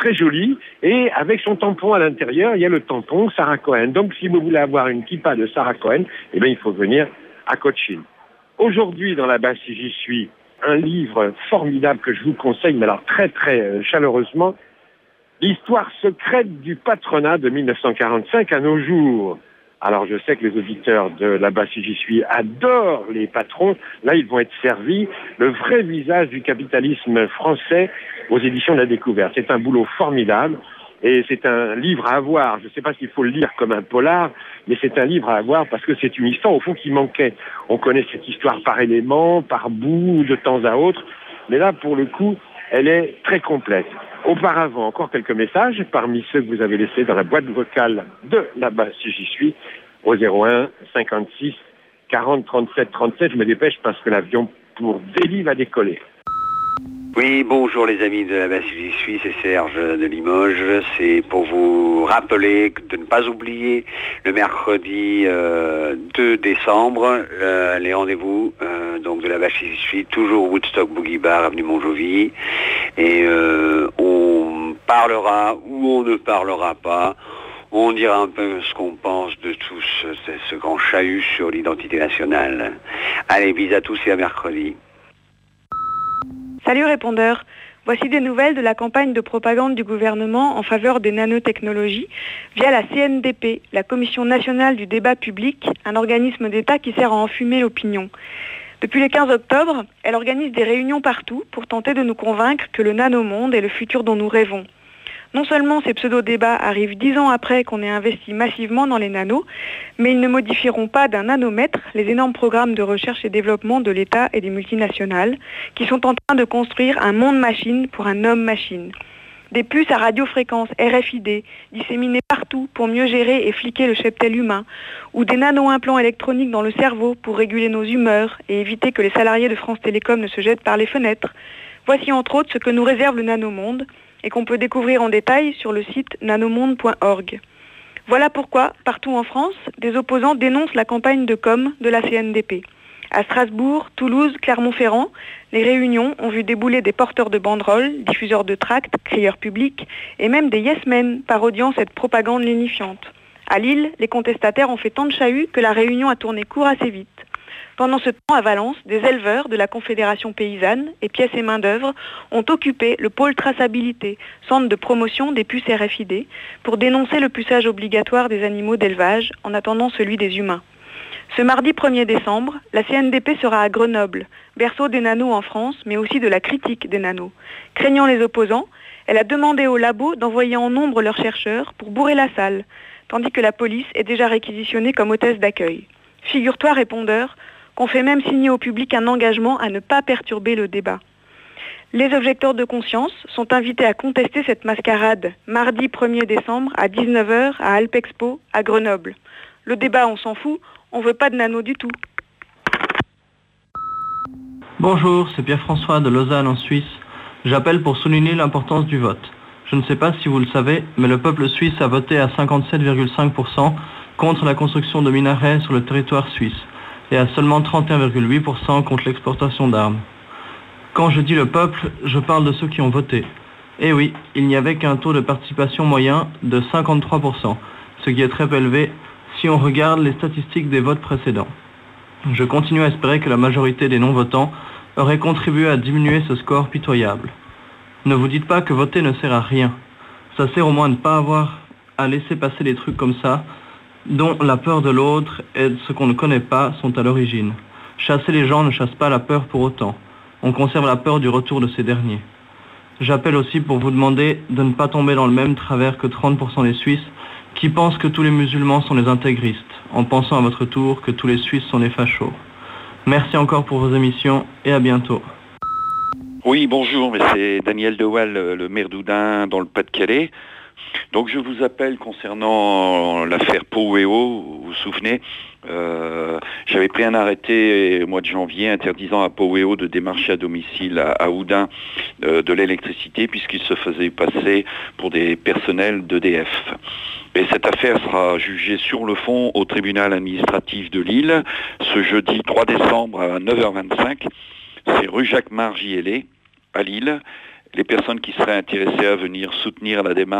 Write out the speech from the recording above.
très jolie, et avec son tampon à l'intérieur, il y a le tampon Sarah Cohen. Donc si vous voulez avoir une kippa de Sarah Cohen, eh bien il faut venir à Cochin. Aujourd'hui, dans la base si j'y suis, un livre formidable que je vous conseille, mais alors très très chaleureusement, l'histoire secrète du patronat de 1945 à nos jours. Alors je sais que les auditeurs de là-bas si j'y suis adorent les patrons. Là, ils vont être servis. Le vrai visage du capitalisme français aux éditions de la Découverte. C'est un boulot formidable et c'est un livre à avoir. Je ne sais pas s'il faut le lire comme un polar, mais c'est un livre à avoir parce que c'est une histoire au fond qui manquait. On connaît cette histoire par éléments, par bout, de temps à autre. Mais là, pour le coup, elle est très complète. Auparavant, encore quelques messages parmi ceux que vous avez laissés dans la boîte vocale de là-bas si j'y suis, au 01 56 40 37 37. Je me dépêche parce que l'avion pour Delhi va décoller. Oui, bonjour les amis de là-bas si j'y suis, c'est Serge de Limoges. C'est pour vous rappeler de ne pas oublier le mercredi 2 décembre, les rendez-vous donc de là-bas si j'y suis, toujours Woodstock Boogie Bar, avenue Montjoly. Et on parlera ou on ne parlera pas. On dira un peu ce qu'on pense de tout ce grand chahut sur l'identité nationale. Allez, bis à tous et à mercredi. Salut répondeur, voici des nouvelles de la campagne de propagande du gouvernement en faveur des nanotechnologies via la CNDP, la Commission nationale du débat public, un organisme d'État qui sert à enfumer l'opinion. Depuis le 15 octobre, elle organise des réunions partout pour tenter de nous convaincre que le nanomonde est le futur dont nous rêvons. Non seulement ces pseudo-débats arrivent 10 ans après qu'on ait investi massivement dans les nanos, mais ils ne modifieront pas d'un nanomètre les énormes programmes de recherche et développement de l'État et des multinationales qui sont en train de construire un monde-machine pour un homme-machine. Des puces à radiofréquence RFID disséminées partout pour mieux gérer et fliquer le cheptel humain, ou des nano-implants électroniques dans le cerveau pour réguler nos humeurs et éviter que les salariés de France Télécom ne se jettent par les fenêtres. Voici entre autres ce que nous réserve le nanomonde, et qu'on peut découvrir en détail sur le site nanomonde.org. Voilà pourquoi, partout en France, des opposants dénoncent la campagne de com de la CNDP. À Strasbourg, Toulouse, Clermont-Ferrand, les réunions ont vu débouler des porteurs de banderoles, diffuseurs de tracts, crieurs publics, et même des yes-men parodiant cette propagande lénifiante. À Lille, les contestataires ont fait tant de chahut que la réunion a tourné court assez vite. Pendant ce temps, à Valence, des éleveurs de la Confédération paysanne et pièces et main-d'œuvre ont occupé le pôle traçabilité, centre de promotion des puces RFID, pour dénoncer le puçage obligatoire des animaux d'élevage en attendant celui des humains. Ce mardi 1er décembre, la CNDP sera à Grenoble, berceau des nanos en France, mais aussi de la critique des nanos. Craignant les opposants, elle a demandé aux labos d'envoyer en nombre leurs chercheurs pour bourrer la salle, tandis que la police est déjà réquisitionnée comme hôtesse d'accueil. Figure-toi, répondeur, qu'on fait même signer au public un engagement à ne pas perturber le débat. Les objecteurs de conscience sont invités à contester cette mascarade mardi 1er décembre à 19h à Alpexpo à Grenoble. Le débat, on s'en fout, on veut pas de nano du tout. Bonjour, c'est Pierre-François de Lausanne en Suisse. J'appelle pour souligner l'importance du vote. Je ne sais pas si vous le savez, mais le peuple suisse a voté à 57,5% contre la construction de minarets sur le territoire suisse et à seulement 31,8% contre l'exportation d'armes. Quand je dis le peuple, je parle de ceux qui ont voté. Et oui, il n'y avait qu'un taux de participation moyen de 53%, ce qui est très élevé si on regarde les statistiques des votes précédents. Je continue à espérer que la majorité des non-votants aurait contribué à diminuer ce score pitoyable. Ne vous dites pas que voter ne sert à rien. Ça sert au moins de ne pas avoir à laisser passer des trucs comme ça, dont la peur de l'autre et de ce qu'on ne connaît pas sont à l'origine. Chasser les gens ne chasse pas la peur pour autant. On conserve la peur du retour de ces derniers. J'appelle aussi pour vous demander de ne pas tomber dans le même travers que 30% des Suisses qui pensent que tous les musulmans sont des intégristes, en pensant à votre tour que tous les Suisses sont des fachos. Merci encore pour vos émissions et à bientôt. Oui, bonjour, mais c'est Daniel Dewal, le maire d'Oudin, dans le Pas-de-Calais. Donc je vous appelle concernant l'affaire Poweo, vous vous souvenez, j'avais pris un arrêté au mois de janvier interdisant à Poweo de démarcher à domicile à Oudin de l'électricité puisqu'il se faisait passer pour des personnels d'EDF. Et cette affaire sera jugée sur le fond au tribunal administratif de Lille ce jeudi 3 décembre à 9h25. C'est rue Jacques-Margielé à Lille. les personnes qui seraient intéressées à venir soutenir la démarche